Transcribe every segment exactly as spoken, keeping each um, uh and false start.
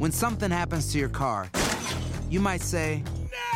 When something happens to your car, you might say,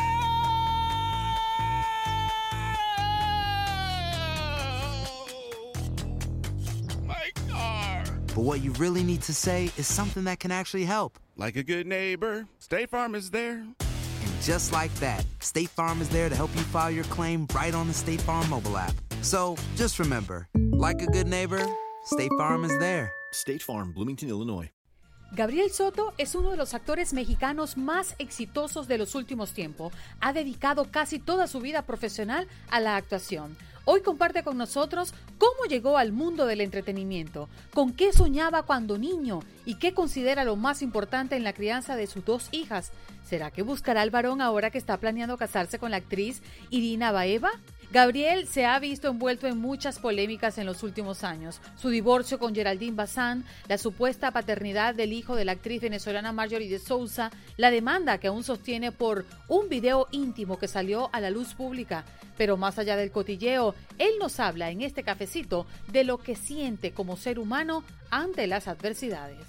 My car! but what you really need to say is something that can actually help. Like a good neighbor, State Farm is there. And just like that, State Farm is there to help you file your claim right on the State Farm mobile app. So just remember, like a good neighbor, State Farm is there. State Farm, Bloomington, Illinois. Gabriel Soto es uno de los actores mexicanos más exitosos de los últimos tiempos. Ha dedicado casi toda su vida profesional a la actuación. Hoy comparte con nosotros cómo llegó al mundo del entretenimiento, con qué soñaba cuando niño y qué considera lo más importante en la crianza de sus dos hijas. ¿Será que buscará al varón ahora que está planeando casarse con la actriz Irina Baeva? Gabriel se ha visto envuelto en muchas polémicas en los últimos años. Su divorcio con Geraldine Bazán, la supuesta paternidad del hijo de la actriz venezolana Marjorie de Souza, la demanda que aún sostiene por un video íntimo que salió a la luz pública. Pero más allá del cotilleo, él nos habla en este cafecito de lo que siente como ser humano ante las adversidades.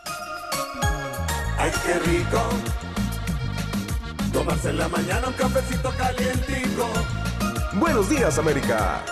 ¡Ay, qué rico! Tomarse en la mañana un cafecito calientico. Buenos días, América.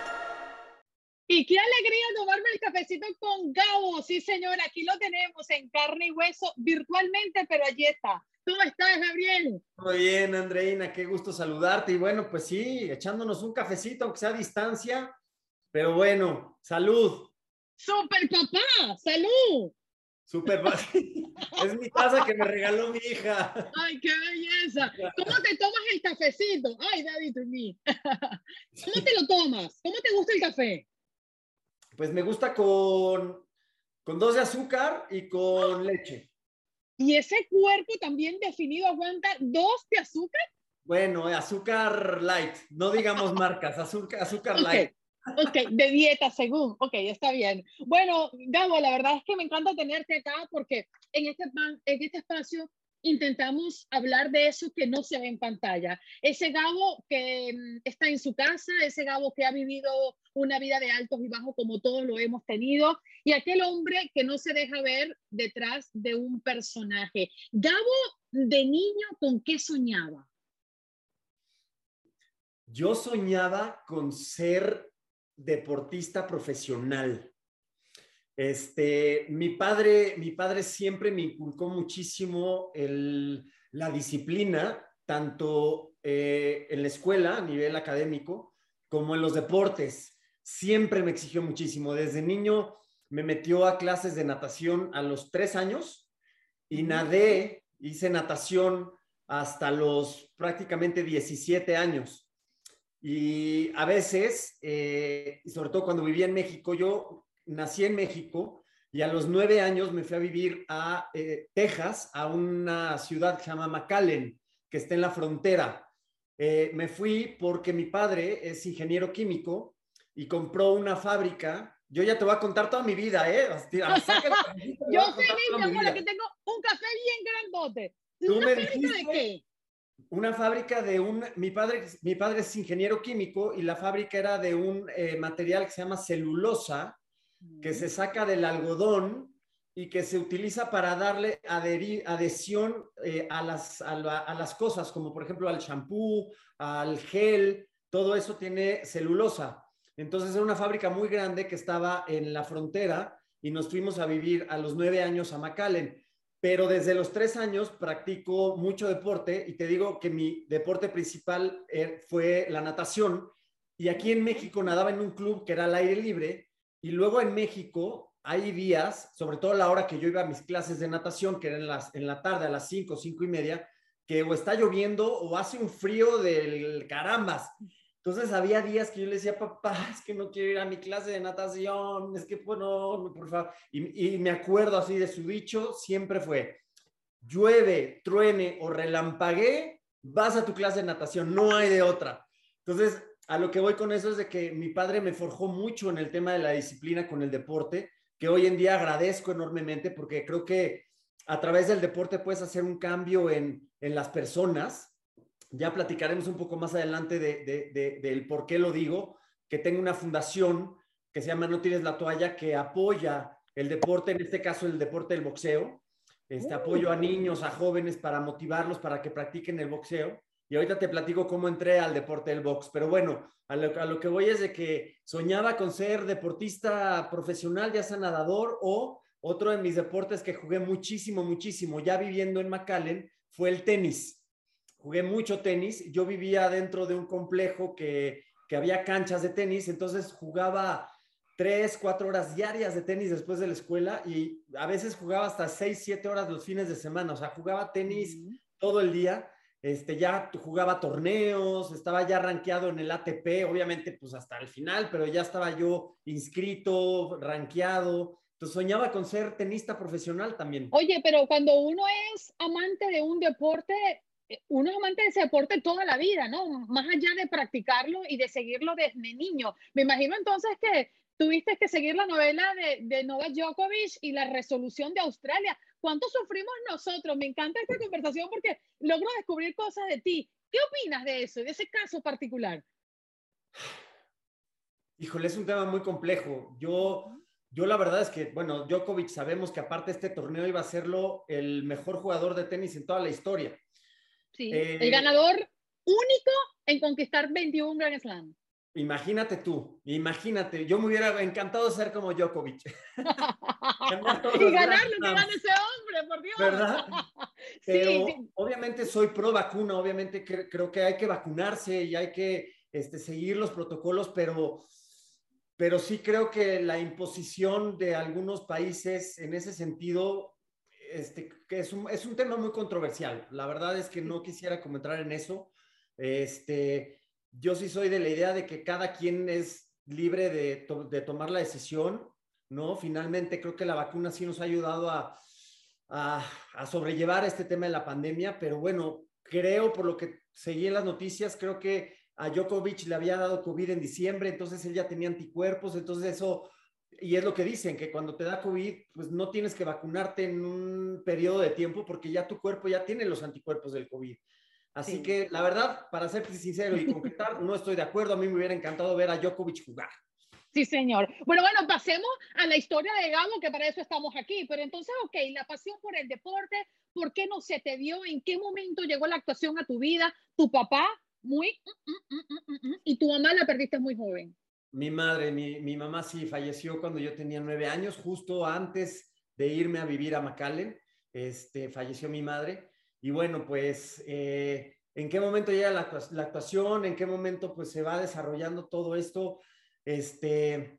Y qué alegría tomarme el cafecito con Gabo. Sí, señor, aquí lo tenemos en carne y hueso virtualmente, pero allí está. ¿Cómo estás, Gabriel? Muy bien, Andreina, qué gusto saludarte. Y bueno, pues sí, echándonos un cafecito, aunque sea a distancia. Pero bueno, salud. ¡Súper papá! ¡Salud! Súper. Es mi taza que me regaló mi hija. ¡Ay, qué belleza! ¿Cómo te tomas el cafecito? ¡Ay, daddy to me! ¿Cómo te lo tomas? ¿Cómo te gusta el café? Pues me gusta con, con dos de azúcar y con leche. ¿Y ese cuerpo también definido aguanta dos de azúcar? Bueno, azúcar light. No digamos marcas, azúcar, azúcar Okay. light. Ok, de dieta según. Ok, está bien. Bueno, Gabo, la verdad es que me encanta tenerte acá porque en este, en este espacio intentamos hablar de eso que no se ve en pantalla. Ese Gabo que mm, está en su casa, ese Gabo que ha vivido una vida de altos y bajos como todos lo hemos tenido, y aquel hombre que no se deja ver detrás de un personaje. Gabo, de niño, ¿con qué soñaba? Yo soñaba con ser deportista profesional. Este, mi padre, mi padre siempre me inculcó muchísimo el, la disciplina, tanto eh, en la escuela a nivel académico como en los deportes. Siempre me exigió muchísimo. Desde niño me metió a clases de natación a los tres años y nadé, hice natación hasta los prácticamente diecisiete años. Y a veces, eh, sobre todo cuando vivía en México, yo nací en México y a los nueve años me fui a vivir a eh, Texas, a una ciudad que se llama McAllen, que está en la frontera. Eh, me fui porque mi padre es ingeniero químico y compró una fábrica. Yo ya te voy a contar toda mi vida, ¿eh? Hostia, yo feliz, mi amor, que tengo un café bien grandote. ¿Tú ¿Una me fábrica dijiste? de qué? Una fábrica de un, mi padre, mi padre es ingeniero químico y la fábrica era de un eh, material que se llama celulosa, que se saca del algodón y que se utiliza para darle adherir, adhesión eh, a, las, a, la, a las cosas, como por ejemplo al champú, al gel, todo eso tiene celulosa. Entonces era una fábrica muy grande que estaba en la frontera y nos fuimos a vivir a los nueve años a McAllen. Pero desde los tres años practico mucho deporte y te digo que mi deporte principal fue la natación. Y aquí en México nadaba en un club que era al aire libre. Y luego en México hay días, sobre todo a la hora que yo iba a mis clases de natación, que eran en, las, en la tarde a las cinco, cinco y media, que o está lloviendo o hace un frío del carambas. Entonces había días que yo le decía, papá, es que no quiero ir a mi clase de natación, es que pues no, no por favor. Y, y me acuerdo así de su dicho, siempre fue, llueve, truene o relampaguee, vas a tu clase de natación, no hay de otra. Entonces, a lo que voy con eso es de que mi padre me forjó mucho en el tema de la disciplina con el deporte, que hoy en día agradezco enormemente porque creo que a través del deporte puedes hacer un cambio en, en las personas. Ya platicaremos un poco más adelante de, de, de, del por qué lo digo, que tengo una fundación que se llama No Tires la Toalla, que apoya el deporte, en este caso el deporte del boxeo. este, apoyo a niños, a jóvenes para motivarlos para que practiquen el boxeo. Y ahorita te platico cómo entré al deporte del box. Pero bueno, a lo, a lo que voy es de que soñaba con ser deportista profesional, ya sea nadador o otro de mis deportes que jugué muchísimo, muchísimo, ya viviendo en McAllen, fue el tenis. Jugué mucho tenis. Yo vivía dentro de un complejo que, que había canchas de tenis, entonces jugaba tres, cuatro horas diarias de tenis después de la escuela y a veces jugaba hasta seis, siete horas los fines de semana. O sea, jugaba tenis uh-huh. todo el día. Este, ya jugaba torneos, estaba ya rankeado en el A T P, obviamente pues hasta el final, pero ya estaba yo inscrito, rankeado. Entonces soñaba con ser tenista profesional también. Oye, pero cuando uno es amante de un deporte, uno es amante de ese deporte toda la vida, ¿no? Más allá de practicarlo y de seguirlo desde niño. Me imagino entonces que tuviste que seguir la novela de, de Novak Djokovic y la resolución de Australia. ¿Cuánto sufrimos nosotros? Me encanta esta conversación porque logro descubrir cosas de ti. ¿Qué opinas de eso, de ese caso particular? Híjole, es un tema muy complejo. Yo, yo la verdad es que, bueno, Djokovic sabemos que aparte de este torneo iba a serlo el mejor jugador de tenis en toda la historia. Sí, eh, el ganador único en conquistar veintiún Grand Slam. Imagínate tú, imagínate, yo me hubiera encantado ser como Djokovic. Y ganar lo que gana ese hombre, por Dios. ¿Verdad? Pero sí, sí. Obviamente soy pro vacuna, obviamente cre creo que hay que vacunarse y hay que este, seguir los protocolos, pero, pero sí creo que la imposición de algunos países en ese sentido este, que es, un, es un tema muy controversial. La verdad es que no quisiera comentar en eso. Este... Yo sí soy de la idea de que cada quien es libre de, to de tomar la decisión, ¿no? Finalmente creo que la vacuna sí nos ha ayudado a, a, a sobrellevar este tema de la pandemia, pero bueno, creo por lo que seguí en las noticias, creo que a Djokovic le había dado COVID en diciembre, entonces él ya tenía anticuerpos, entonces eso, y es lo que dicen, que cuando te da COVID, pues no tienes que vacunarte en un periodo de tiempo porque ya tu cuerpo ya tiene los anticuerpos del COVID. Así sí. que, la verdad, para ser sincero y concretar, no estoy de acuerdo. A mí me hubiera encantado ver a Djokovic jugar. Sí, señor. Bueno, bueno, pasemos a la historia de Gabo, que para eso estamos aquí. Pero entonces, ok, la pasión por el deporte, ¿por qué no se te dio? ¿En qué momento llegó la actuación a tu vida? ¿Tu papá? Muy... Mm, mm, mm, mm, y tu mamá la perdiste muy joven. Mi madre, mi, mi mamá sí falleció cuando yo tenía nueve años, justo antes de irme a vivir a McAllen. Este, falleció mi madre. Y bueno, pues, eh, ¿en qué momento llega la, la actuación? ¿En qué momento pues se va desarrollando todo esto? Este,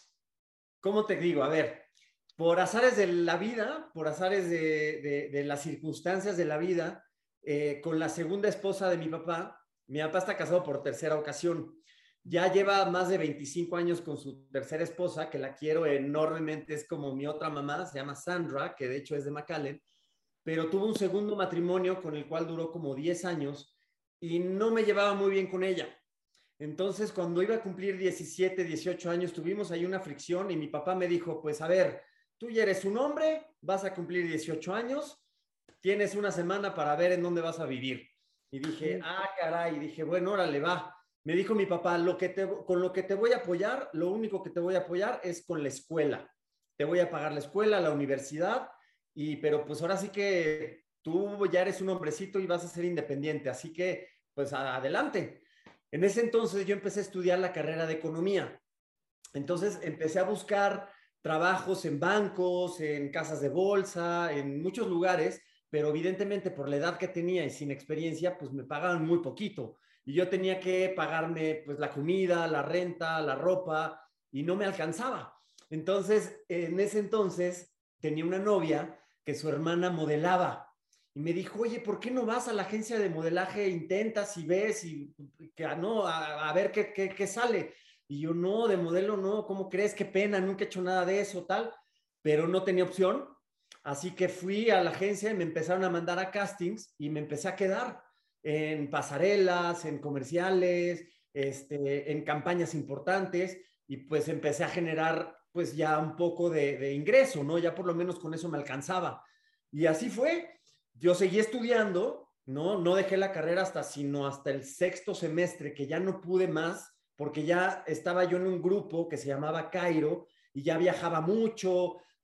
¿cómo te digo? A ver, por azares de la vida, por azares de, de, de las circunstancias de la vida, eh, con la segunda esposa de mi papá, mi papá está casado por tercera ocasión. Ya lleva más de veinticinco años con su tercera esposa, que la quiero enormemente, es como mi otra mamá, se llama Sandra, que de hecho es de McAllen. Pero tuvo un segundo matrimonio con el cual duró como diez años y no me llevaba muy bien con ella. Entonces, cuando iba a cumplir diecisiete, dieciocho años, tuvimos ahí una fricción y mi papá me dijo, pues a ver, tú ya eres un hombre, vas a cumplir dieciocho años, tienes una semana para ver en dónde vas a vivir. Y dije, ah, caray, y dije, bueno, órale, va. Me dijo mi papá, lo que te, con lo que te voy a apoyar, lo único que te voy a apoyar es con la escuela. Te voy a pagar la escuela, la universidad. Y, pero pues ahora sí que tú ya eres un hombrecito y vas a ser independiente, así que pues adelante. En ese entonces yo empecé a estudiar la carrera de economía. Entonces empecé a buscar trabajos en bancos, en casas de bolsa, en muchos lugares, pero evidentemente por la edad que tenía y sin experiencia, pues me pagaban muy poquito. Y yo tenía que pagarme pues la comida, la renta, la ropa, y no me alcanzaba. Entonces, en ese entonces tenía una novia que su hermana modelaba y me dijo, oye, ¿por qué no vas a la agencia de modelaje, intentas y ves y que no, a, a ver qué, qué, qué sale? Y yo, no, de modelo no, ¿cómo crees? Qué pena, nunca he hecho nada de eso, tal, pero no tenía opción, así que fui a la agencia y me empezaron a mandar a castings y me empecé a quedar en pasarelas, en comerciales, este, en campañas importantes y pues empecé a generar pues ya un poco de, de ingreso, ¿no? Ya por lo menos con eso me alcanzaba. Y así fue. Yo seguí estudiando, ¿no? No dejé la carrera hasta, sino hasta el sexto semestre, que ya no pude más, porque ya estaba yo en un grupo que se llamaba Cairo, y ya viajaba mucho,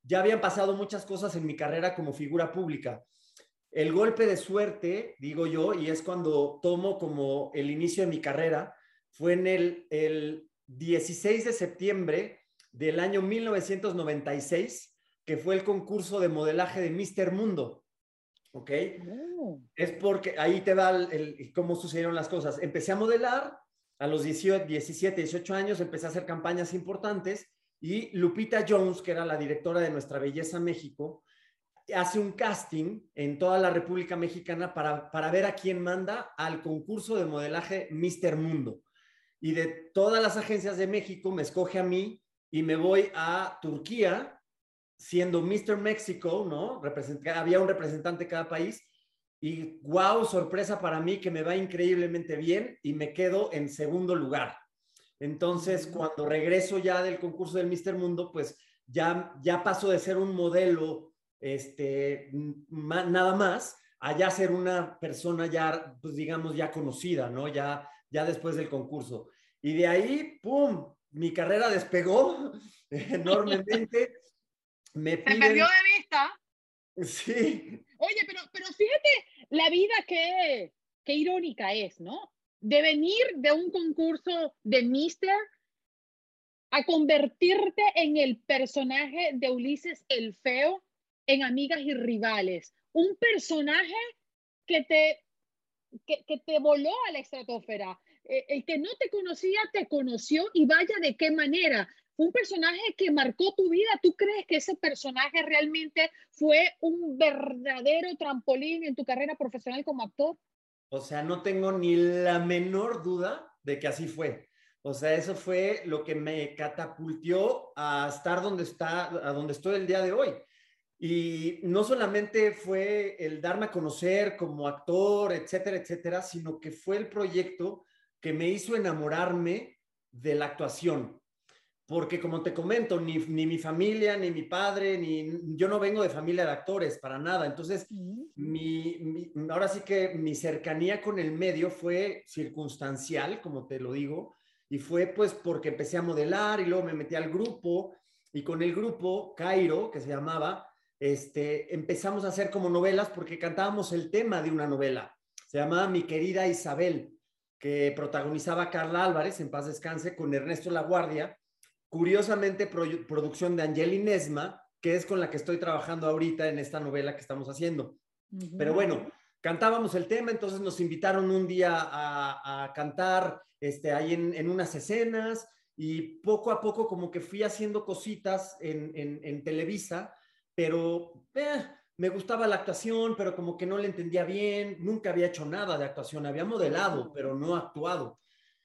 ya habían pasado muchas cosas en mi carrera como figura pública. El golpe de suerte, digo yo, y es cuando tomo como el inicio de mi carrera, fue en el, el dieciséis de septiembre del año mil novecientos noventa y seis, que fue el concurso de modelaje de míster Mundo. ¿Ok? Oh. Es porque ahí te va el, el, cómo sucedieron las cosas. Empecé a modelar a los dieciocho, diecisiete, dieciocho años, empecé a hacer campañas importantes y Lupita Jones, que era la directora de Nuestra Belleza México, hace un casting en toda la República Mexicana para, para ver a quién manda al concurso de modelaje míster Mundo. Y de todas las agencias de México me escoge a mí y me voy a Turquía, siendo míster México, ¿no? Represent- había un representante de cada país y wow, sorpresa para mí que me va increíblemente bien y me quedo en segundo lugar. Entonces, cuando regreso ya del concurso del míster Mundo, pues ya, ya paso de ser un modelo este, ma, nada más, a ya ser una persona ya, pues digamos, ya conocida, ¿no? Ya, ya después del concurso. Y de ahí, ¡pum!, mi carrera despegó enormemente. Me piden... Se perdió de vista. Sí. Oye, pero, pero fíjate la vida que, que irónica es, ¿no? De venir de un concurso de míster a convertirte en el personaje de Ulises el Feo en Amigas y Rivales. Un personaje que te, que, que te voló a la estratosfera. Eh, el que no te conocía, te conoció y vaya de qué manera. Fue un personaje que marcó tu vida. ¿Tú crees que ese personaje realmente fue un verdadero trampolín en tu carrera profesional como actor? O sea, no tengo ni la menor duda de que así fue. O sea, eso fue lo que me catapultó a estar donde está, a donde estoy el día de hoy. Y no solamente fue el darme a conocer como actor, etcétera, etcétera, sino que fue el proyecto que me hizo enamorarme de la actuación. Porque como te comento, ni, ni mi familia, ni mi padre, ni yo no vengo de familia de actores, para nada. Entonces, uh-huh. mi, mi, ahora sí que mi cercanía con el medio fue circunstancial, como te lo digo, y fue pues porque empecé a modelar y luego me metí al grupo, y con el grupo, Cairo, que se llamaba, este, empezamos a hacer como novelas porque cantábamos el tema de una novela. Se llamaba Mi Querida Isabel, que protagonizaba Carla Álvarez, en paz descanse, con Ernesto Laguardia. Curiosamente, pro- producción de Angeli Nesma, que es con la que estoy trabajando ahorita en esta novela que estamos haciendo. Uh-huh. Pero bueno, cantábamos el tema, entonces nos invitaron un día a, a cantar este, ahí en, en unas escenas y poco a poco como que fui haciendo cositas en, en, en Televisa, pero eh, me gustaba la actuación, pero como que no le entendía bien, nunca había hecho nada de actuación, había modelado, pero no actuado.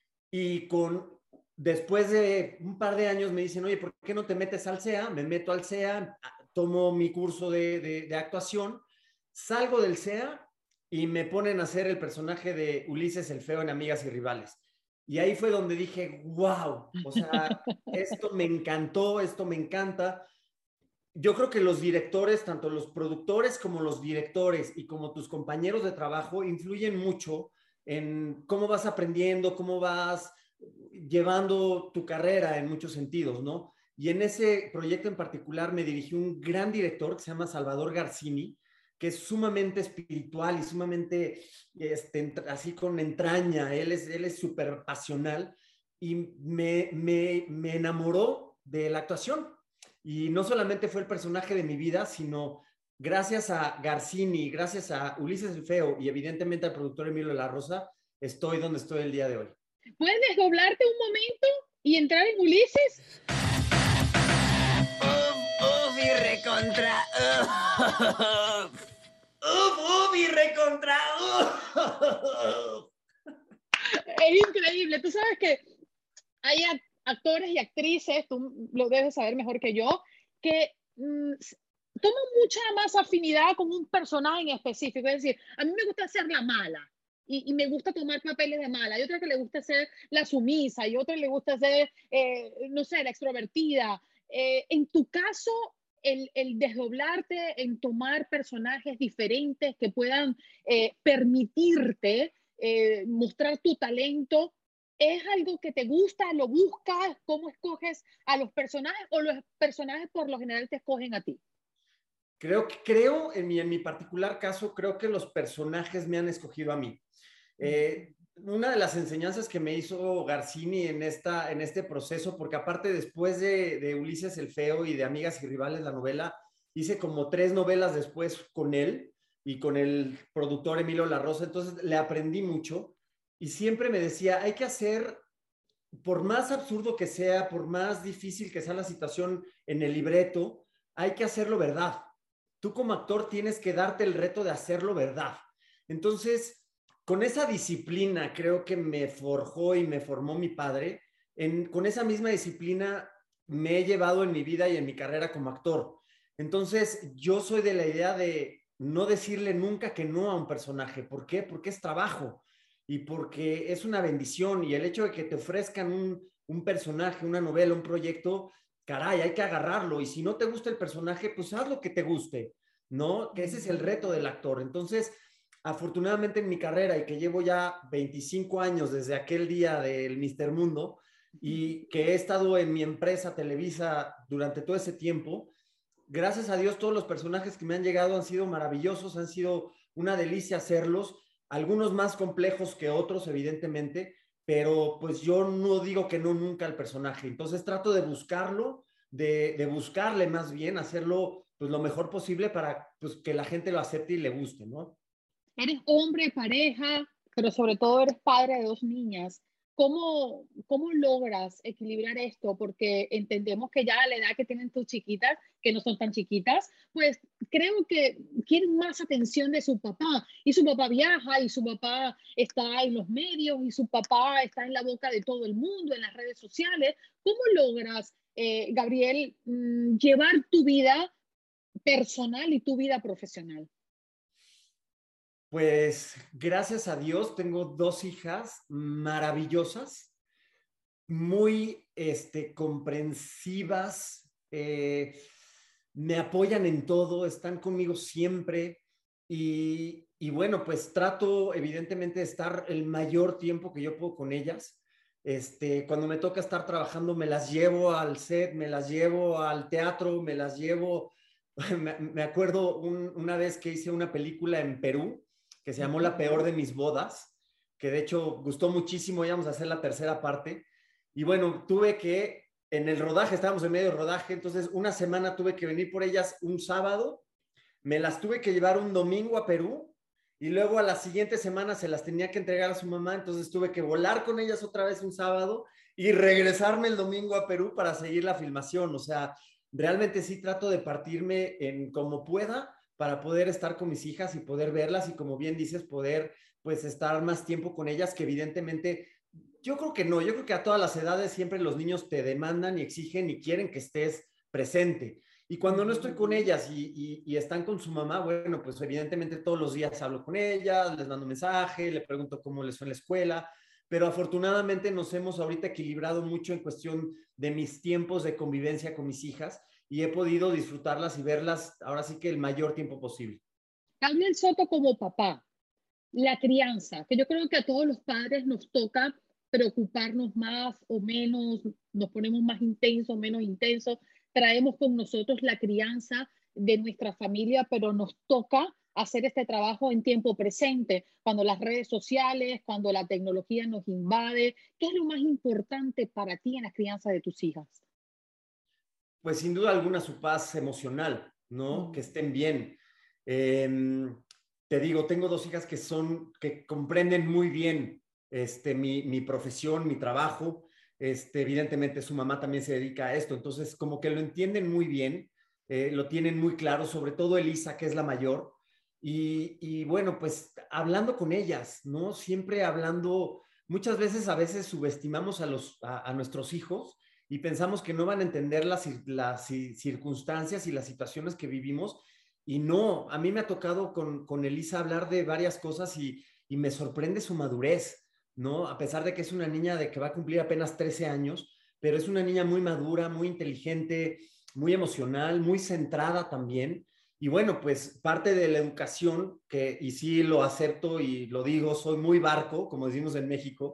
Y con... Después de un par de años me dicen, oye, ¿por qué no te metes al C E A? Me meto al C E A, tomo mi curso de, de, de actuación, salgo del C E A y me ponen a hacer el personaje de Ulises el Feo en Amigas y Rivales. Y ahí fue donde dije, wow, o sea, esto me encantó, esto me encanta. Yo creo que los directores, tanto los productores como los directores y como tus compañeros de trabajo, influyen mucho en cómo vas aprendiendo, cómo vas llevando tu carrera en muchos sentidos, ¿no? Y en ese proyecto en particular me dirigió un gran director que se llama Salvador Garcini, que es sumamente espiritual y sumamente este, así con entraña. Él es él es súper pasional y me, me, me enamoró de la actuación. Y no solamente fue el personaje de mi vida, sino gracias a Garcini, gracias a Ulises el Feo y evidentemente al productor Emilio de la Rosa, estoy donde estoy el día de hoy. ¿Puedes desdoblarte un momento y entrar en Ulises? Uf, uf y recontra. Uf, uf, uf y recontra. Uf. Es increíble. Tú sabes que hay actores y actrices, tú lo debes saber mejor que yo, que mmm, toman mucha más afinidad con un personaje en específico. Es decir, a mí me gusta ser la mala. Y, y me gusta tomar papeles de mala. Hay otra que le gusta ser la sumisa, y otra le gusta ser, eh, no sé, la extrovertida. Eh, en tu caso, el, el desdoblarte en tomar personajes diferentes que puedan eh, permitirte eh, mostrar tu talento, ¿Es algo que te gusta, lo buscas? ¿Cómo escoges a los personajes o los personajes por lo general te escogen a ti? Creo, que- creo en mi, en mi particular caso, creo que los personajes me han escogido a mí. Eh, una de las enseñanzas que me hizo Garcini en, esta, en este proceso, porque aparte después de, de Ulises el Feo y de Amigas y Rivales, la novela, hice como tres novelas después con él y con el productor Emilio La Rosa, entonces le aprendí mucho y siempre me decía, hay que hacer, por más absurdo que sea, por más difícil que sea la situación en el libreto, hay que hacerlo verdad. Tú como actor tienes que darte el reto de hacerlo verdad. Entonces, con esa disciplina creo que me forjó y me formó mi padre. En, con esa misma disciplina me he llevado en mi vida y en mi carrera como actor. Entonces, yo soy de la idea de no decirle nunca que no a un personaje. ¿Por qué? Porque es trabajo y porque es una bendición. Y el hecho de que te ofrezcan un, un personaje, una novela, un proyecto, caray, hay que agarrarlo. Y si no te gusta el personaje, pues haz lo que te guste, ¿no? Que ese es el reto del actor. Entonces, afortunadamente en mi carrera y que llevo ya veinticinco años desde aquel día del míster Mundo y que he estado en mi empresa Televisa durante todo ese tiempo, gracias a Dios todos los personajes que me han llegado han sido maravillosos, han sido una delicia hacerlos, algunos más complejos que otros evidentemente, pero pues yo no digo que no nunca al personaje, entonces trato de buscarlo, de, de buscarle más bien, hacerlo pues lo mejor posible para pues, que la gente lo acepte y le guste, ¿no? Eres hombre, pareja, pero sobre todo eres padre de dos niñas. ¿Cómo, cómo logras equilibrar esto? Porque entendemos que ya a la edad que tienen tus chiquitas, que no son tan chiquitas, pues creo que quieren más atención de su papá. Y su papá viaja, y su papá está en los medios, y su papá está en la boca de todo el mundo, en las redes sociales. ¿Cómo logras, eh, Gabriel, mmm, llevar tu vida personal y tu vida profesional? Pues gracias a Dios tengo dos hijas maravillosas, muy este, comprensivas, eh, me apoyan en todo, están conmigo siempre y, y bueno, pues trato evidentemente de estar el mayor tiempo que yo puedo con ellas. Este, cuando me toca estar trabajando me las llevo al set, me las llevo al teatro, me las llevo, me, me acuerdo un, una vez que hice una película en Perú que se llamó La peor de mis bodas, que de hecho gustó muchísimo, íbamos a hacer la tercera parte, y bueno, tuve que, en el rodaje, estábamos en medio del rodaje, entonces una semana tuve que venir por ellas un sábado, me las tuve que llevar un domingo a Perú, y luego a la siguiente semana se las tenía que entregar a su mamá, entonces tuve que volar con ellas otra vez un sábado, y regresarme el domingo a Perú para seguir la filmación, o sea, realmente sí trato de partirme en como pueda, para poder estar con mis hijas y poder verlas y como bien dices, poder pues estar más tiempo con ellas, que evidentemente yo creo que no, yo creo que a todas las edades siempre los niños te demandan y exigen y quieren que estés presente. Y cuando no estoy con ellas y, y, y están con su mamá, bueno, pues evidentemente todos los días hablo con ellas, les mando un mensaje, le pregunto cómo les fue en la escuela, pero afortunadamente nos hemos ahorita equilibrado mucho en cuestión de mis tiempos de convivencia con mis hijas y he podido disfrutarlas y verlas ahora sí que el mayor tiempo posible. Gabriel Soto como papá, la crianza, que yo creo que a todos los padres nos toca preocuparnos más o menos, nos ponemos más intensos, menos intensos, traemos con nosotros la crianza de nuestra familia, pero nos toca hacer este trabajo en tiempo presente, cuando las redes sociales, cuando la tecnología nos invade. ¿Qué es lo más importante para ti en la crianza de tus hijas? Pues sin duda alguna su paz emocional, ¿no? Mm. Que estén bien. Eh, te digo, tengo dos hijas que son, que comprenden muy bien este, mi, mi profesión, mi trabajo. Este, evidentemente su mamá también se dedica a esto, entonces como que lo entienden muy bien, eh, lo tienen muy claro, sobre todo Elisa, que es la mayor. Y, y bueno, pues hablando con ellas, ¿no? Siempre hablando, muchas veces a veces subestimamos a, los, a, a nuestros hijos y pensamos que no van a entender las, las circunstancias y las situaciones que vivimos. Y no, a mí me ha tocado con, con Elisa hablar de varias cosas y, y me sorprende su madurez, ¿no? A pesar de que es una niña de que va a cumplir apenas trece años, pero es una niña muy madura, muy inteligente, muy emocional, muy centrada también. Y bueno, pues parte de la educación, que, y sí lo acepto y lo digo, soy muy barco, como decimos en México,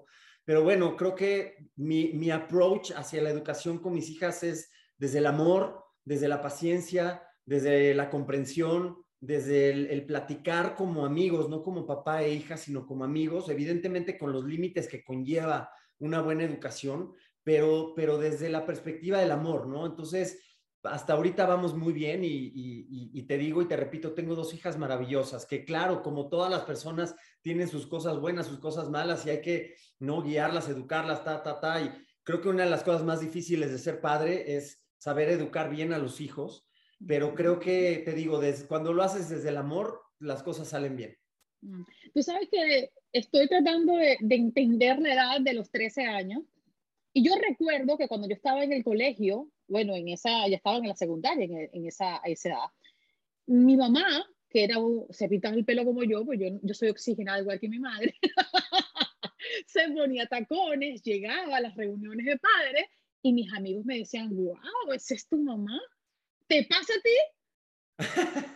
pero bueno, creo que mi, mi approach hacia la educación con mis hijas es desde el amor, desde la paciencia, desde la comprensión, desde el, el platicar como amigos, no como papá e hija, sino como amigos, evidentemente con los límites que conlleva una buena educación, pero, pero desde la perspectiva del amor, ¿no? Entonces, hasta ahorita vamos muy bien y, y, y te digo y te repito, tengo dos hijas maravillosas, que claro, como todas las personas, tienen sus cosas buenas, sus cosas malas y hay que, ¿no? Guiarlas, educarlas, ta, ta, ta. Y creo que una de las cosas más difíciles de ser padre es saber educar bien a los hijos, pero creo que, te digo, desde, cuando lo haces desde el amor, las cosas salen bien. Tú sabes que estoy tratando de, de entender la edad de los trece años y yo recuerdo que cuando yo estaba en el colegio, bueno, en esa, ya estaba en la secundaria, en, en esa, esa edad, mi mamá, que era un, se pintaba el pelo como yo, pues yo, yo soy oxigenada igual que mi madre, se ponía tacones, llegaba a las reuniones de padres y mis amigos me decían, wow, ¿esa es tu mamá? ¿Te pasa a ti?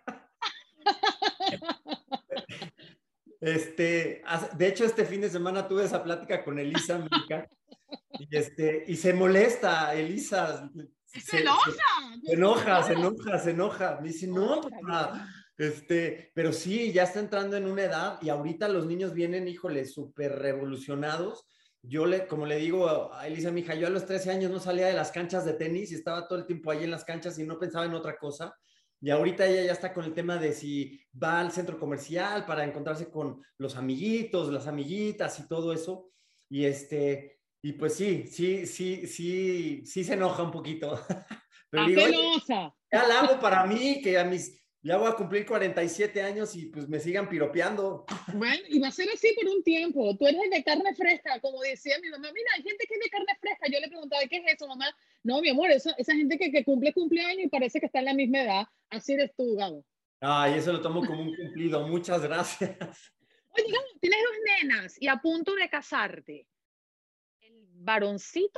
Este, de hecho, este fin de semana tuve esa plática con Elisa, mi hija, y, este, y se molesta, Elisa. Se, se enoja. Se, se enoja, se enoja, se enoja. Me dice, no, papá. Este, pero sí, ya está entrando en una edad y ahorita los niños vienen, híjole, súper revolucionados. Yo, le, como le digo a Elisa, mi hija, yo a los trece años no salía de las canchas de tenis y estaba todo el tiempo ahí en las canchas y no pensaba en otra cosa. Y ahorita ella ya está con el tema de si va al centro comercial para encontrarse con los amiguitos, las amiguitas y todo eso. Y este, y pues sí, sí, sí, sí, sí se enoja un poquito. Pero digo, celosa. Ya la hago para mí, que a mis, ya voy a cumplir cuarenta y siete años y pues me sigan piropeando. Bueno, y va a ser así por un tiempo. Tú eres de carne fresca, como decía mi mamá. Mira, hay gente que es de carne fresca. Yo le preguntaba, ¿qué es eso, mamá? No, mi amor, eso, esa gente que, que cumple cumpleaños y parece que está en la misma edad. Así eres tú, Gabo. Ay, eso lo tomo como un cumplido. Muchas gracias. Oye, Gabo, tienes dos nenas y a punto de casarte. ¿El varoncito?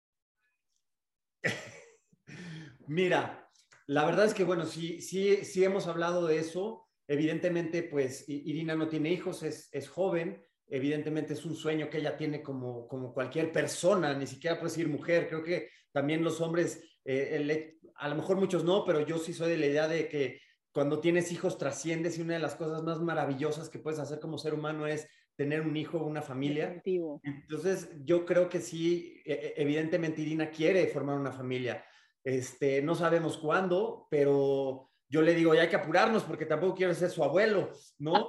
Mira, la verdad es que, bueno, sí, sí, sí hemos hablado de eso. Evidentemente, pues, Irina no tiene hijos, es, es joven. Evidentemente es un sueño que ella tiene como, como cualquier persona, ni siquiera puedes decir mujer. Creo que también los hombres, eh, el, a lo mejor muchos no, pero yo sí soy de la idea de que cuando tienes hijos trasciendes y una de las cosas más maravillosas que puedes hacer como ser humano es tener un hijo, una familia. Definitivo. Entonces, yo creo que sí, evidentemente Irina quiere formar una familia. Este, no sabemos cuándo, pero yo le digo, ya hay que apurarnos porque tampoco quiero ser su abuelo, ¿no?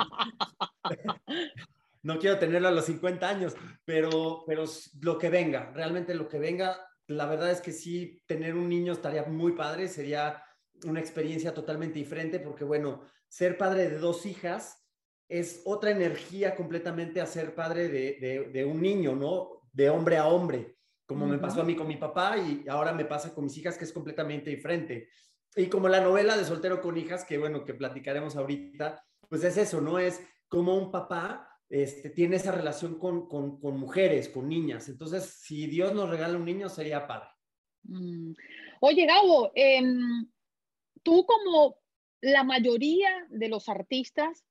No quiero tenerlo a los cincuenta años, pero, pero lo que venga, realmente lo que venga, la verdad es que sí, tener un niño estaría muy padre, sería una experiencia totalmente diferente porque, bueno, ser padre de dos hijas es otra energía completamente a ser padre de, de, de un niño, ¿no? De hombre a hombre, como uh-huh. me pasó a mí con mi papá y ahora me pasa con mis hijas, que es completamente diferente. Y como la novela de Soltero con Hijas, que bueno, que platicaremos ahorita, pues es eso, ¿no? Es como un papá este, tiene esa relación con, con, con mujeres, con niñas. Entonces, si Dios nos regala un niño, sería padre. Mm. Oye, Gabo, eh, tú como la mayoría de los artistas,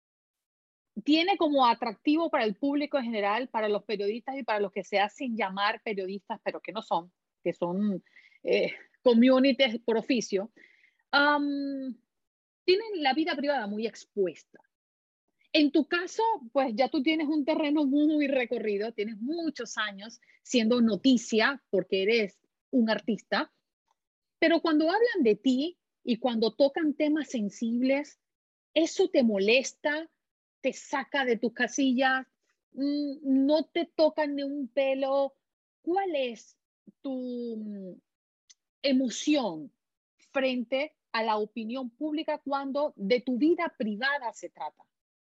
tiene como atractivo para el público en general, para los periodistas y para los que se hacen llamar periodistas, pero que no son, que son eh, communities por oficio, um, tienen la vida privada muy expuesta. En tu caso, pues ya tú tienes un terreno muy recorrido, tienes muchos años siendo noticia porque eres un artista, pero cuando hablan de ti y cuando tocan temas sensibles, ¿eso te molesta? ¿Te saca de tus casillas? ¿No te tocan ni un pelo? ¿Cuál es tu emoción frente a la opinión pública cuando de tu vida privada se trata?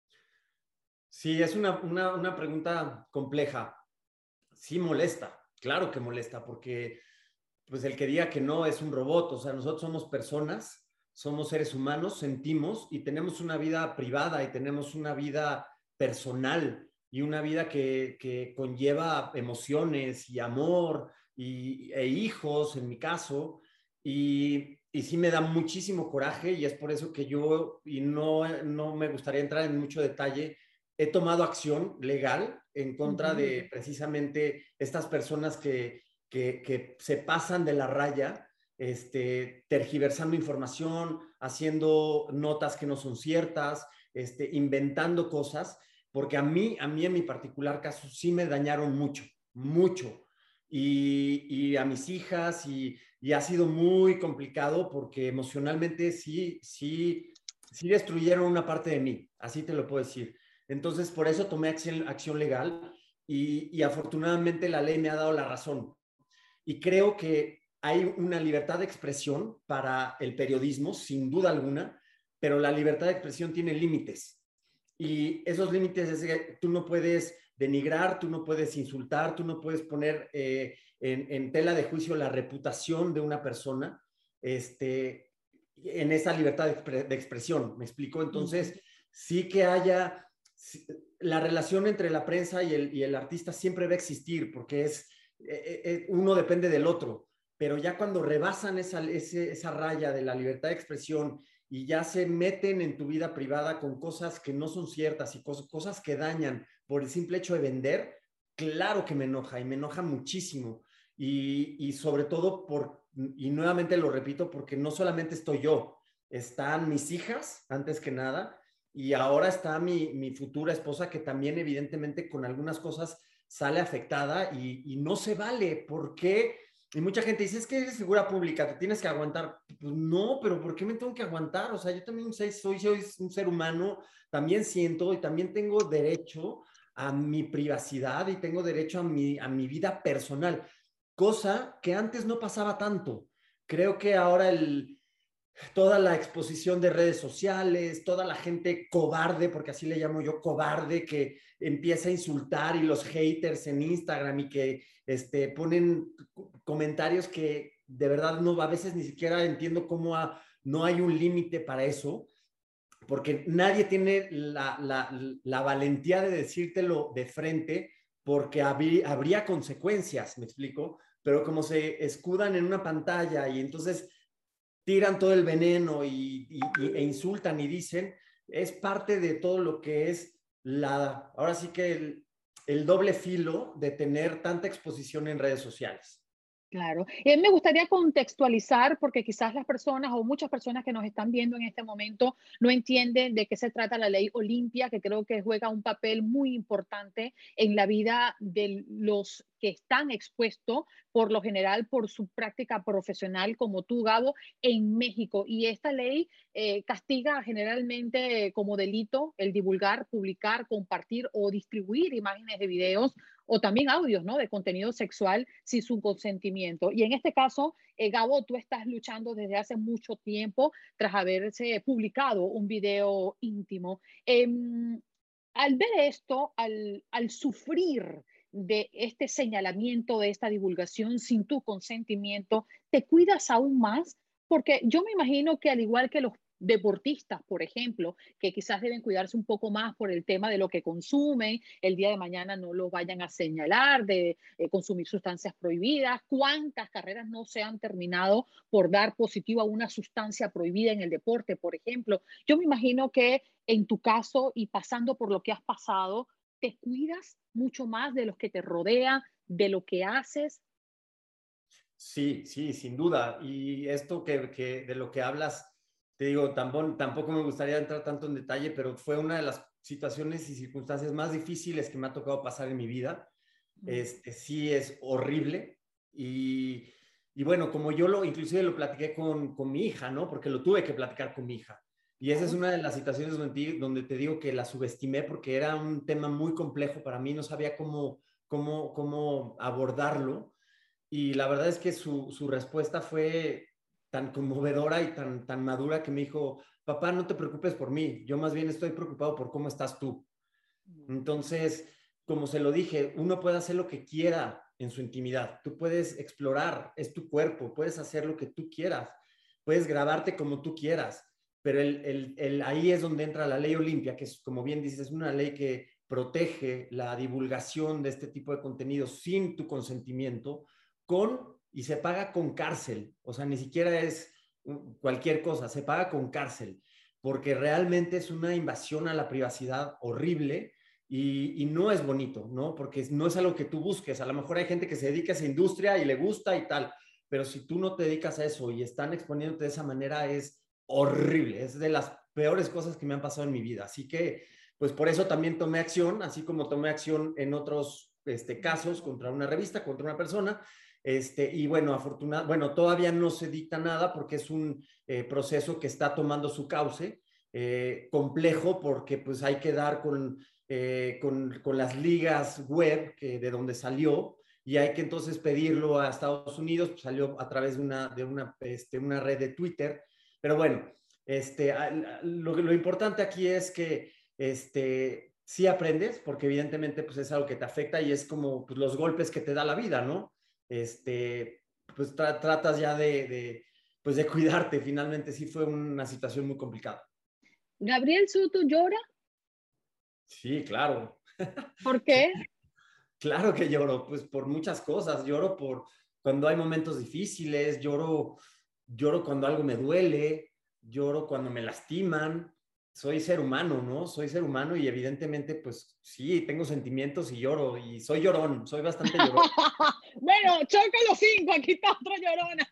Sí, es una, una, una pregunta compleja. Sí molesta, claro que molesta, porque pues el que diga que no es un robot. O sea, nosotros somos personas, somos seres humanos, sentimos y tenemos una vida privada y tenemos una vida personal y una vida que, que conlleva emociones y amor y, e hijos, en mi caso, y, y sí me da muchísimo coraje y es por eso que yo, y no, no me gustaría entrar en mucho detalle, he tomado acción legal en contra Ujú. de precisamente estas personas que, que, que se pasan de la raya, este, tergiversando información, haciendo notas que no son ciertas, este, inventando cosas, porque a mí, a mí en mi particular caso sí me dañaron mucho, mucho. Y, y a mis hijas, y, y ha sido muy complicado porque emocionalmente sí, sí, sí destruyeron una parte de mí, así te lo puedo decir. Entonces, por eso tomé acción, acción legal y, y afortunadamente la ley me ha dado la razón. Y creo que hay una libertad de expresión para el periodismo, sin duda alguna, pero la libertad de expresión tiene límites. Y esos límites es que tú no puedes denigrar, tú no puedes insultar, tú no puedes poner eh, en, en tela de juicio la reputación de una persona este, en esa libertad de, expre de expresión. ¿Me explico? Entonces, uh-huh. sí que haya... La relación entre la prensa y el, y el artista siempre va a existir porque es, eh, eh, uno depende del otro, pero ya cuando rebasan esa, ese, esa raya de la libertad de expresión y ya se meten en tu vida privada con cosas que no son ciertas y cosas, cosas que dañan por el simple hecho de vender, claro que me enoja y me enoja muchísimo. Y, y sobre todo, por, y nuevamente lo repito, porque no solamente estoy yo, están mis hijas, antes que nada, y ahora está mi, mi futura esposa, que también evidentemente con algunas cosas sale afectada y, y no se vale. ¿Por qué? Y mucha gente dice, es que eres figura pública, te tienes que aguantar. Pues no, pero ¿por qué me tengo que aguantar? O sea, yo también soy, soy, soy un ser humano, también siento y también tengo derecho a mi privacidad y tengo derecho a mi, a mi vida personal, cosa que antes no pasaba tanto. Creo que ahora el... toda la exposición de redes sociales, toda la gente cobarde, porque así le llamo yo, cobarde, que empieza a insultar, y los haters en Instagram y que este, ponen comentarios que de verdad no, a veces ni siquiera entiendo cómo a, no hay un límite para eso, porque nadie tiene la, la, la valentía de decírtelo de frente, porque habría, habría consecuencias, ¿me explico? Pero como se escudan en una pantalla y entonces tiran todo el veneno y, y, y, e insultan y dicen, es parte de todo lo que es la, ahora sí que el, el doble filo de tener tanta exposición en redes sociales. Claro. Y me gustaría contextualizar, porque quizás las personas o muchas personas que nos están viendo en este momento no entienden de qué se trata la ley Olimpia, que creo que juega un papel muy importante en la vida de los que están expuestos, por lo general, por su práctica profesional, como tú, Gabo, en México. Y esta ley eh, castiga generalmente eh, como delito el divulgar, publicar, compartir o distribuir imágenes de videos o también audios, ¿no?, de contenido sexual sin su consentimiento. Y en este caso, eh, Gabo, tú estás luchando desde hace mucho tiempo tras haberse publicado un video íntimo. Eh, al ver esto, al, al sufrir de este señalamiento, de esta divulgación sin tu consentimiento, ¿te cuidas aún más? Porque yo me imagino que al igual que los deportistas, por ejemplo, que quizás deben cuidarse un poco más por el tema de lo que consumen, el día de mañana no lo vayan a señalar de eh, consumir sustancias prohibidas. ¿Cuántas carreras no se han terminado por dar positivo a una sustancia prohibida en el deporte, por ejemplo? Yo me imagino que en tu caso y pasando por lo que has pasado, te cuidas mucho más de los que te rodean, de lo que haces. Sí, sí, sin duda. Y esto que, que de lo que hablas, te digo, tampoco, tampoco me gustaría entrar tanto en detalle, pero fue una de las situaciones y circunstancias más difíciles que me ha tocado pasar en mi vida. Este, sí es horrible. Y, y bueno, como yo lo, inclusive lo platiqué con, con mi hija, ¿no? Porque lo tuve que platicar con mi hija. Y esa es una de las situaciones donde, donde te digo que la subestimé porque era un tema muy complejo para mí, no sabía cómo, cómo, cómo abordarlo. Y la verdad es que su, su respuesta fue tan conmovedora y tan, tan madura que me dijo, papá, no te preocupes por mí, yo más bien estoy preocupado por cómo estás tú. Entonces, como se lo dije, uno puede hacer lo que quiera en su intimidad, tú puedes explorar, es tu cuerpo, puedes hacer lo que tú quieras, puedes grabarte como tú quieras, pero el, el, el, ahí es donde entra la ley Olimpia, que es, como bien dices, es una ley que protege la divulgación de este tipo de contenido sin tu consentimiento, con, y se paga con cárcel, o sea, ni siquiera es cualquier cosa, se paga con cárcel, porque realmente es una invasión a la privacidad horrible y, y no es bonito, ¿no? Porque no es algo que tú busques. A lo mejor hay gente que se dedica a esa industria y le gusta y tal, pero si tú no te dedicas a eso y están exponiéndote de esa manera, es horrible. Es de las peores cosas que me han pasado en mi vida. Así que, pues por eso también tomé acción, así como tomé acción en otros este, casos contra una revista, contra una persona. Este, y bueno, afortunadamente, bueno, todavía no se dicta nada porque es un eh, proceso que está tomando su cauce, eh, complejo porque pues hay que dar con, eh, con, con las ligas web que, de donde salió, y hay que entonces pedirlo a Estados Unidos, pues salió a través de una, de una, este, una red de Twitter. Pero bueno, este, lo, lo importante aquí es que este, sí aprendes, porque evidentemente pues es algo que te afecta y es como pues, los golpes que te da la vida, ¿no? Este, pues tra tratas ya de, de, pues de cuidarte. Finalmente sí fue una situación muy complicada. ¿Gabriel Soto llora? Sí, claro. ¿Por qué? Claro que lloro, pues por muchas cosas. Lloro por cuando hay momentos difíciles, lloro, lloro cuando algo me duele, lloro cuando me lastiman. Soy ser humano, ¿no? Soy ser humano y evidentemente, pues sí, tengo sentimientos y lloro y soy llorón, soy bastante llorón. Bueno, choca los cinco, aquí está otro llorona.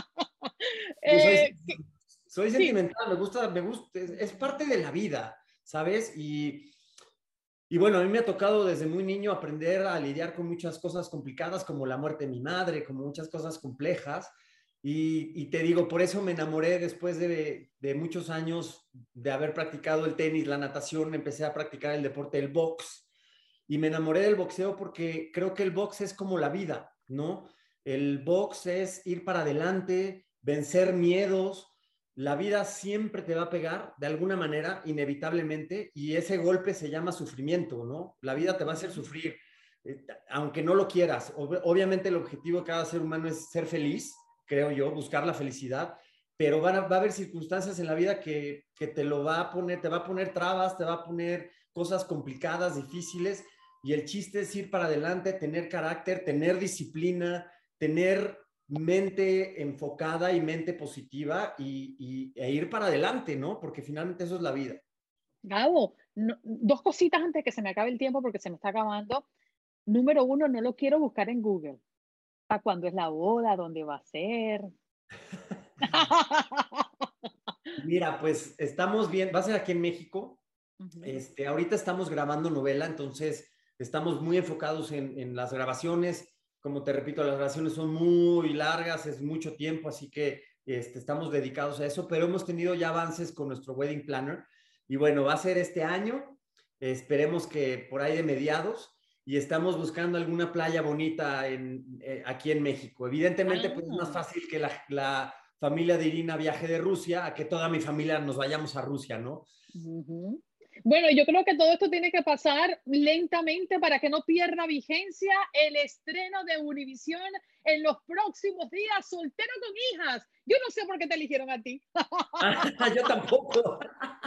eh, soy, soy sí. sentimental, me gusta, me gusta, es, es parte de la vida, ¿sabes? Y, y bueno, a mí me ha tocado desde muy niño aprender a lidiar con muchas cosas complicadas, como la muerte de mi madre, como muchas cosas complejas. Y, y te digo, por eso me enamoré después de, de muchos años de haber practicado el tenis, la natación, empecé a practicar el deporte del box. Y me enamoré del boxeo porque creo que el box es como la vida, ¿no? El box es ir para adelante, vencer miedos. La vida siempre te va a pegar de alguna manera, inevitablemente, y ese golpe se llama sufrimiento, ¿no? La vida te va a hacer sufrir, eh, aunque no lo quieras. Ob- obviamente el objetivo de cada ser humano es ser feliz, creo yo, buscar la felicidad, pero van a, va a haber circunstancias en la vida que, que te lo va a poner, te va a poner trabas, te va a poner cosas complicadas, difíciles, y el chiste es ir para adelante, tener carácter, tener disciplina, tener mente enfocada y mente positiva y, y, e ir para adelante, ¿no? Porque finalmente eso es la vida. Gabo, no, dos cositas antes de que se me acabe el tiempo porque se me está acabando. Número uno, no lo quiero buscar en Google. ¿Para cuándo es la boda? ¿Dónde va a ser? Mira, pues estamos bien, va a ser aquí en México. Uh-huh. Este, ahorita estamos grabando novela, entonces estamos muy enfocados en, en las grabaciones. Como te repito, las grabaciones son muy largas, es mucho tiempo, así que este, estamos dedicados a eso, pero hemos tenido ya avances con nuestro wedding planner. Y bueno, va a ser este año, esperemos que por ahí de mediados, y estamos buscando alguna playa bonita en, eh, aquí en México. Evidentemente, ah. pues es más fácil que la, la familia de Irina viaje de Rusia a que toda mi familia nos vayamos a Rusia, ¿no? Uh-huh. Bueno, yo creo que todo esto tiene que pasar lentamente para que no pierda vigencia el estreno de Univisión en los próximos días, Soltero con Hijas. Yo no sé por qué te eligieron a ti. Yo tampoco.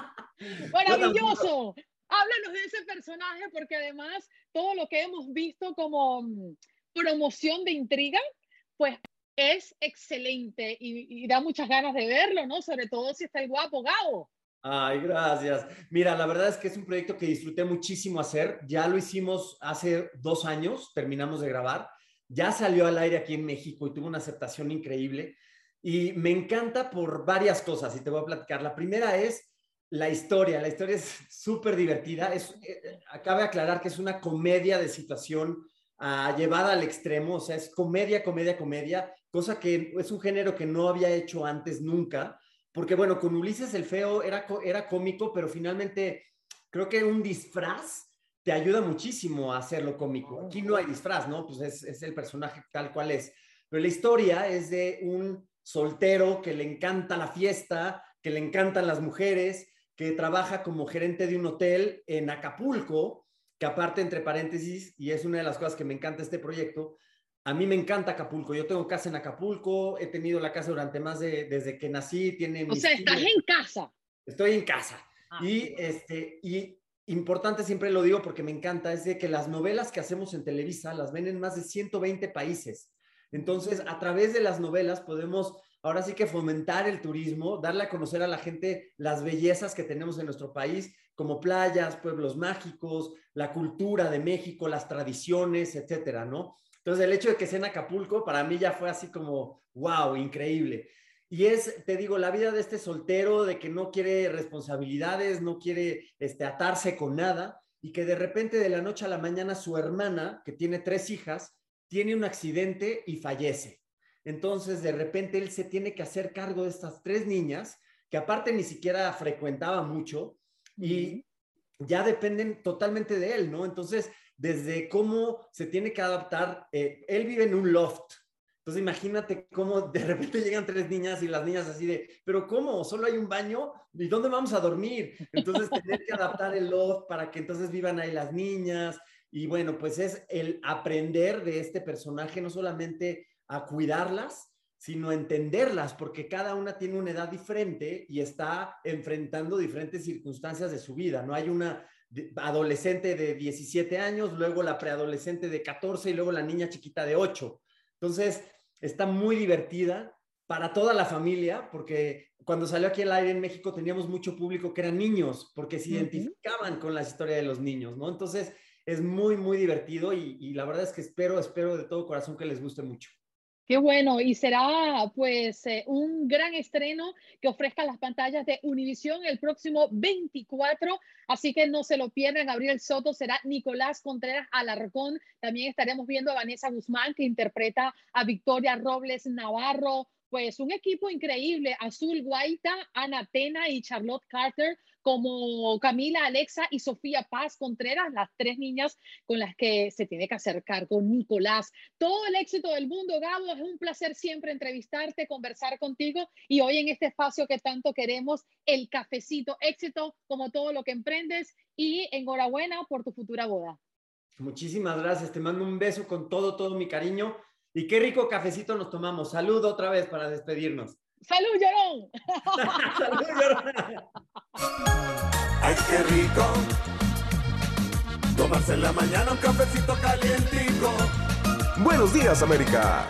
Maravilloso. Háblanos de ese personaje, porque además todo lo que hemos visto como um, promoción de Intriga, pues es excelente y, y da muchas ganas de verlo, ¿no? Sobre todo si está el guapo Gabo. Ay, gracias. Mira, la verdad es que es un proyecto que disfruté muchísimo hacer. Ya lo hicimos hace dos años, terminamos de grabar. Ya salió al aire aquí en México y tuvo una aceptación increíble. Y me encanta por varias cosas y te voy a platicar. La primera es la historia. La historia es súper divertida. Es, eh, acabe de aclarar que es una comedia de situación uh, llevada al extremo. O sea, es comedia, comedia, comedia. Cosa que es un género que no había hecho antes nunca. Porque, bueno, con Ulises el Feo era, era cómico, pero finalmente creo que un disfraz te ayuda muchísimo a hacerlo cómico. Aquí no hay disfraz, ¿no? Pues es, es el personaje tal cual es. Pero la historia es de un soltero que le encanta la fiesta, que le encantan las mujeres, que trabaja como gerente de un hotel en Acapulco, que aparte, entre paréntesis, y es una de las cosas que me encanta este proyecto, a mí me encanta Acapulco. Yo tengo casa en Acapulco, he tenido la casa durante más de, desde que nací. Tiene o sea, tíos. Estás en casa. Estoy en casa. Ah, y, este, y importante, siempre lo digo porque me encanta, es de que las novelas que hacemos en Televisa las ven en más de ciento veinte países. Entonces, a través de las novelas podemos ahora sí que fomentar el turismo, darle a conocer a la gente las bellezas que tenemos en nuestro país, como playas, pueblos mágicos, la cultura de México, las tradiciones, etcétera, ¿no? Entonces, el hecho de que sea en Acapulco, para mí ya fue así como, wow, increíble. Y es, te digo, la vida de este soltero, de que no quiere responsabilidades, no quiere este, atarse con nada, y que de repente de la noche a la mañana su hermana, que tiene tres hijas, tiene un accidente y fallece. Entonces, de repente él se tiene que hacer cargo de estas tres niñas, que aparte ni siquiera frecuentaba mucho, y ya dependen totalmente de él, ¿no? Entonces, desde cómo se tiene que adaptar, eh, él vive en un loft. Entonces, imagínate cómo de repente llegan tres niñas y las niñas así de, ¿pero cómo? ¿Solo hay un baño? ¿Y dónde vamos a dormir? Entonces, tener que adaptar el loft para que entonces vivan ahí las niñas. Y bueno, pues es el aprender de este personaje, no solamente a cuidarlas, sino a entenderlas, porque cada una tiene una edad diferente y está enfrentando diferentes circunstancias de su vida. No hay una adolescente de diecisiete años, luego la preadolescente de catorce y luego la niña chiquita de ocho. Entonces, está muy divertida para toda la familia, porque cuando salió aquí al aire en México teníamos mucho público que eran niños, porque se identificaban uh-huh. con la historia de los niños, ¿no? Entonces, es muy, muy divertido y, y la verdad es que espero, espero de todo corazón que les guste mucho. Qué bueno, y será pues eh, un gran estreno que ofrezca las pantallas de Univisión el próximo veinticuatro, así que no se lo pierdan. Gabriel Soto será Nicolás Contreras Alarcón, también estaremos viendo a Vanessa Guzmán, que interpreta a Victoria Robles Navarro, pues un equipo increíble, Azul Guaita, Ana Tena y Charlotte Carter, como Camila, Alexa y Sofía Paz Contreras, las tres niñas con las que se tiene que hacer cargo Nicolás. Todo el éxito del mundo, Gabo, es un placer siempre entrevistarte, conversar contigo y hoy en este espacio que tanto queremos, el cafecito. Éxito como todo lo que emprendes y enhorabuena por tu futura boda. Muchísimas gracias, te mando un beso con todo, todo mi cariño y qué rico cafecito nos tomamos. Salud otra vez para despedirnos. ¡Salud, Llorón! ¡Salud, Llorón! ¡Ay, qué rico! Tomarse en la mañana un cafecito calientico. Buenos días, América.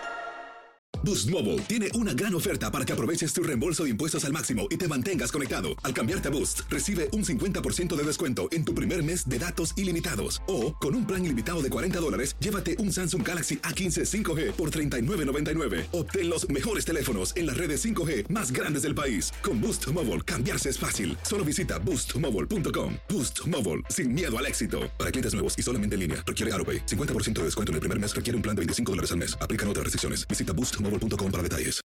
Boost Mobile tiene una gran oferta para que aproveches tu reembolso de impuestos al máximo y te mantengas conectado. Al cambiarte a Boost, recibe un cincuenta por ciento de descuento en tu primer mes de datos ilimitados. O, con un plan ilimitado de cuarenta dólares, llévate un Samsung Galaxy A quince cinco G por treinta y nueve noventa y nueve. Obtén los mejores teléfonos en las redes cinco G más grandes del país. Con Boost Mobile, cambiarse es fácil. Solo visita boost mobile punto com. Boost Mobile, sin miedo al éxito. Para clientes nuevos y solamente en línea, requiere AroPay. cincuenta por ciento de descuento en el primer mes requiere un plan de veinticinco dólares al mes. Aplican otras restricciones. Visita boost mobile punto com para detalles.